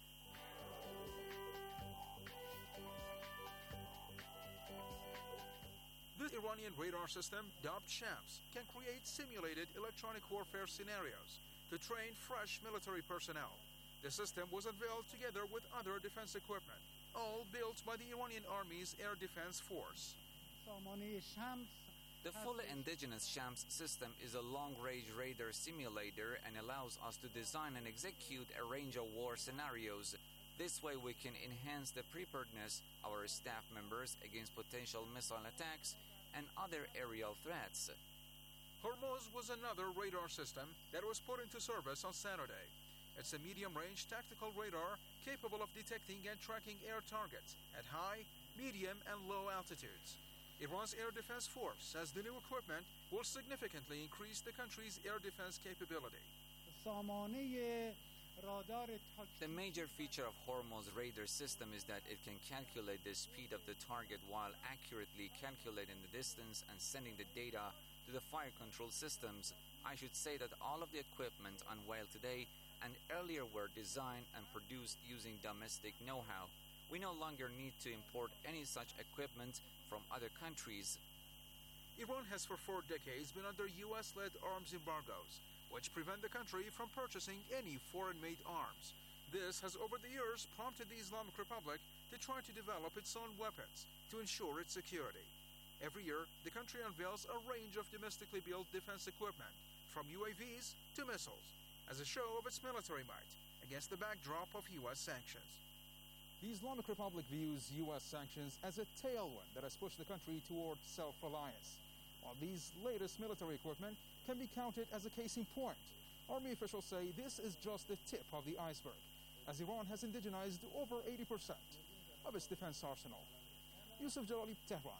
This Iranian radar system, dubbed Shams, can create simulated electronic warfare scenarios to train fresh military personnel. The system was unveiled together with other defense equipment, all built by the Iranian Army's Air Defense Force. The fully indigenous Shams system is a long-range radar simulator and allows us to design and execute a range of war scenarios. This way we can enhance the preparedness of our staff members against potential missile attacks and other aerial threats. Hormuz was another radar system that was put into service on Saturday. It's a medium-range tactical radar capable of detecting and tracking air targets at high, medium, and low altitudes. Iran's Air Defense Force says the new equipment will significantly increase the country's air defense capability. The major feature of Hormuz radar system is that it can calculate the speed of the target while accurately calculating the distance and sending the data to the fire control systems. I should say that all of the equipment unveiled today and earlier were designed and produced using domestic know-how. We no longer need to import any such equipment from other countries. Iran has for four decades been under U S-led arms embargoes, which prevent the country from purchasing any foreign-made arms. This has over the years prompted the Islamic Republic to try to develop its own weapons to ensure its security. Every year, the country unveils a range of domestically built defense equipment, from U A Vs to missiles, as a show of its military might against the backdrop of U S sanctions. The Islamic Republic views U S sanctions as a tailwind that has pushed the country toward self-reliance. While these latest military equipment can be counted as a case in point, Army officials say this is just the tip of the iceberg, as Iran has indigenized over eighty percent of its defense arsenal. Yusuf Jalali, Tehran.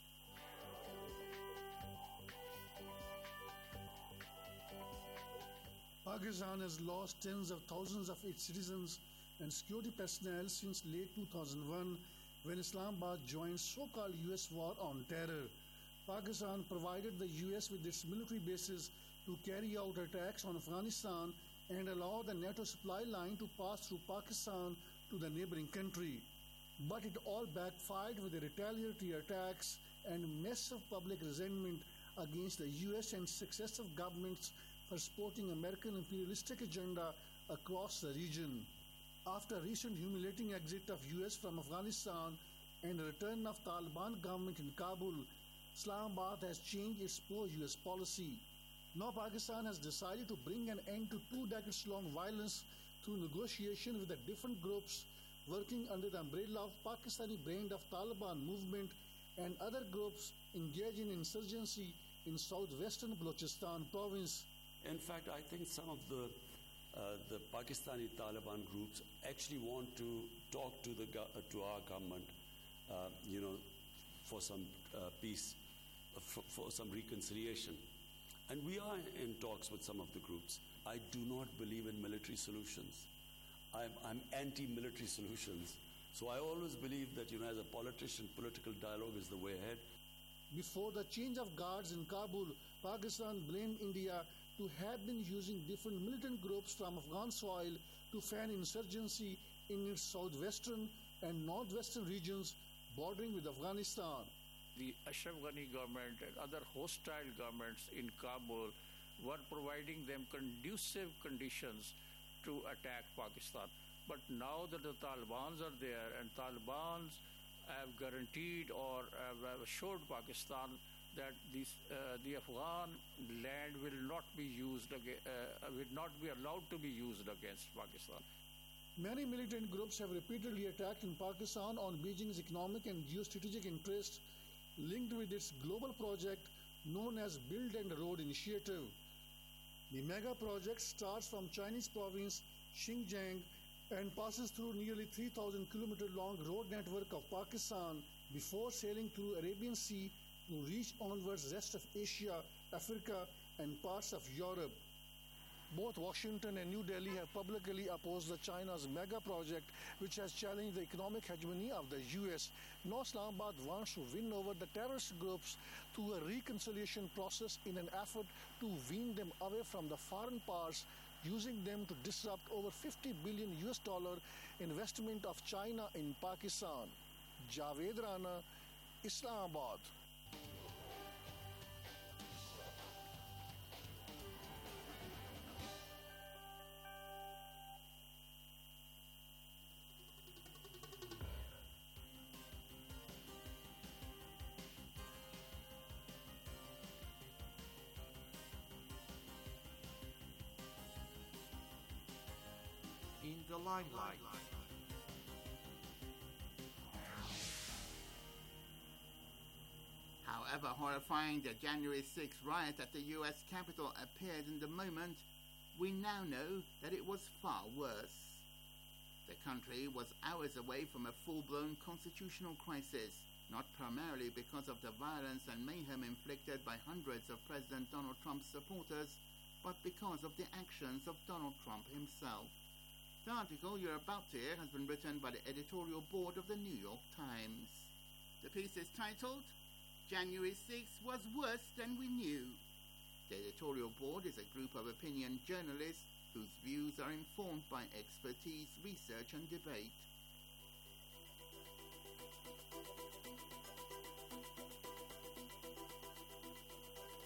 Pakistan has lost tens of thousands of its citizens and security personnel since late two thousand one, when Islamabad joined so-called U S war on terror. Pakistan provided the U S with its military bases to carry out attacks on Afghanistan and allow the NATO supply line to pass through Pakistan to the neighboring country. But it all backfired with the retaliatory attacks and massive public resentment against the U S and successive governments for supporting American imperialistic agenda across the region. After recent humiliating exit of U S from Afghanistan and the return of Taliban government in Kabul, Islamabad has changed its pro-U S policy. Now Pakistan has decided to bring an end to two decades-long violence through negotiation with the different groups working under the umbrella of Pakistani brand of Taliban movement and other groups engaged in insurgency in southwestern Balochistan province. In fact, I think some of the uh, the Pakistani Taliban groups actually want to talk to the go- uh, to our government, uh, you know, for some uh, peace, uh, for, for some reconciliation. And we are in talks with some of the groups. I do not believe in military solutions. I'm, I'm anti-military solutions. So I always believe that, you know, as a politician, political dialogue is the way ahead. Before the change of guards in Kabul, Pakistan blamed India to have been using different militant groups from Afghan soil to fan insurgency in its southwestern and northwestern regions bordering with Afghanistan. The Ashraf Ghani government and other hostile governments in Kabul were providing them conducive conditions to attack Pakistan. But now that the Taliban are there and Taliban have guaranteed or have assured Pakistan that this, uh, the Afghan land will not be used, ag- uh, will not be allowed to be used against Pakistan. Many militant groups have repeatedly attacked in Pakistan on Beijing's economic and geostrategic interests linked with its global project known as Build and Road Initiative. The mega project starts from Chinese province Xinjiang and passes through nearly three thousand kilometer long road network of Pakistan before sailing through Arabian Sea to reach onwards rest of Asia, Africa and parts of Europe. Both Washington and New Delhi have publicly opposed the China's mega project, which has challenged the economic hegemony of the U S. Now Islamabad wants to win over the terrorist groups through a reconciliation process in an effort to wean them away from the foreign powers, using them to disrupt over fifty billion U S dollar investment of China in Pakistan. Javed Rana, Islamabad. In the limelight. However horrifying the January sixth riot at the U S Capitol appeared in the moment, we now know that it was far worse. The country was hours away from a full-blown constitutional crisis, not primarily because of the violence and mayhem inflicted by hundreds of President Donald Trump's supporters, but because of the actions of Donald Trump himself. The article you're about to hear has been written by the editorial board of the New York Times. The piece is titled, January sixth was worse than we knew. The editorial board is a group of opinion journalists whose views are informed by expertise, research and debate.